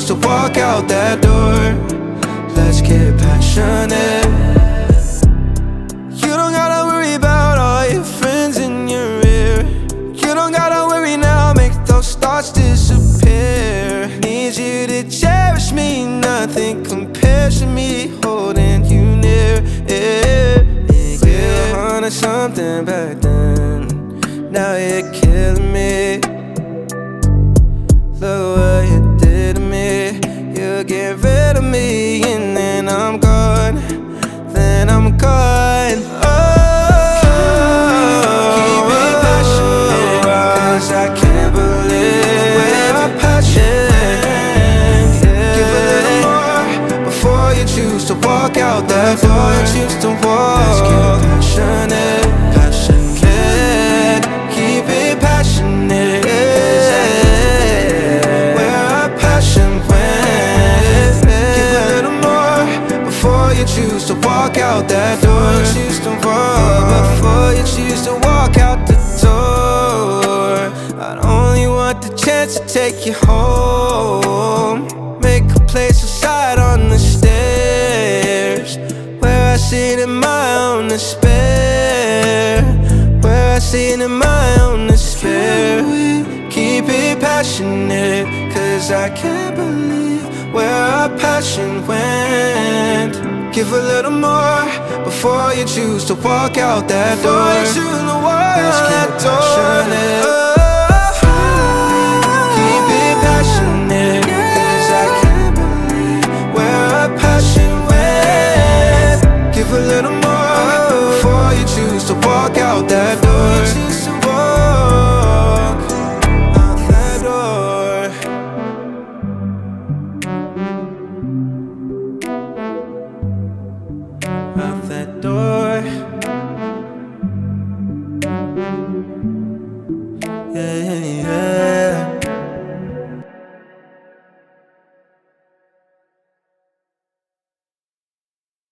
choose to walk out that door. Let's get passionate. You don't gotta worry about all your friends in your ear. You don't gotta worry now, make those thoughts disappear. Need you to cherish me, nothing compares to me holding you near. We were on to something back then, now you're killing me. Look what you did to me. You get rid of me and then I'm gone. Then I'm gone. Keep it passionate, 'cause I can't believe we're passionate. Give a little more before you choose to walk out that door. Choose to walk. Let's get passionate, passionate. Keep it passionate. Choose to walk out that door. Choose to walk before you choose to walk out the door. I only want the chance to take you home. Make a place aside on the stairs, where I sit in my own despair, where I sit in my own despair. Keep it passionate, 'cause I can't believe where our passion went. Give a little more before you choose to walk out that door. Let's get passionate. Keep it passionate, 'cause I can't believe where our passion went. Give a little more before you choose to walk out that door. Choose to walk out that door. Out that door.